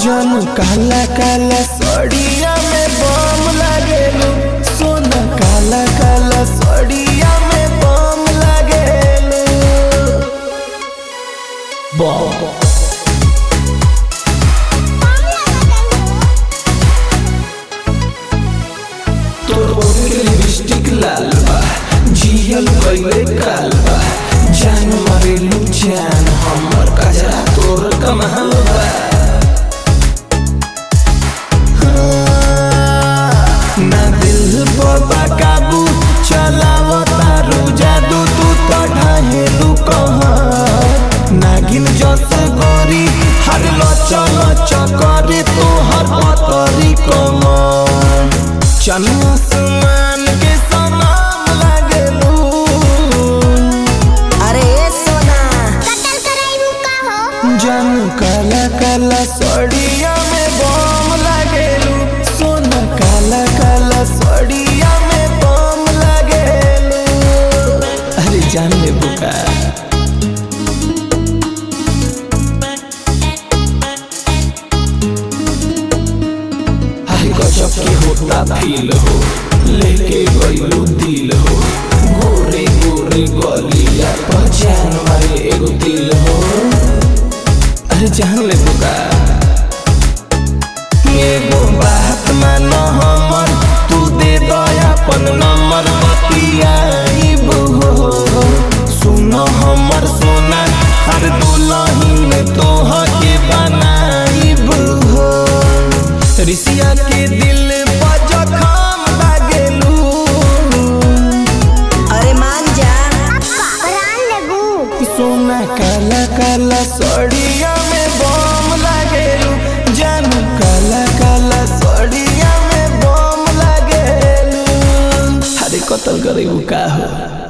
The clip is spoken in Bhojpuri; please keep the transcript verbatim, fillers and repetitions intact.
जानू काला काला सड़िया में बम लागेलू, सोना काला काला सड़िया में बम लागेलू। बम तोर ओठ के लिपस्टिक लाल बा, जियल गइले काल बा, जान मारेलू जान हमर कजरा तोर कमाल बा। ना दिल पर काबू चलावो तारू जादू, तू तो ढाहेलू कहर नागिन जस गोरी, हर लच लच करे तो हर पतरी कमर। चल आसमान के समान लागेलू, अरे सोना कतल कराइबू का हो। जानू काला काला सड़िया में बम लागेलू, सोना काला काला सड़िया में बम लागेलू। अरे जान ले बुका गजब के होता फील हो, लेके गइलू दिल हो, गोरे गोरे गलिया पहचान वाले एगो दिल हो। अरे जान ले बुका एगो बात मानो हमर, तू दे दो अपन नंबर बतियाइबू हो। सुनो हमर सोना, हर दुल्हन में तोहके बनाइबू हो। रिसिया के दिल पर जखम लागेलू, अरे मान जा प्राण लेबू। सोना काला काला सड़िया में बम लागेलू, जानू काला काला सड़िया में बम लागेलू। अरे कतल करेबू का हो।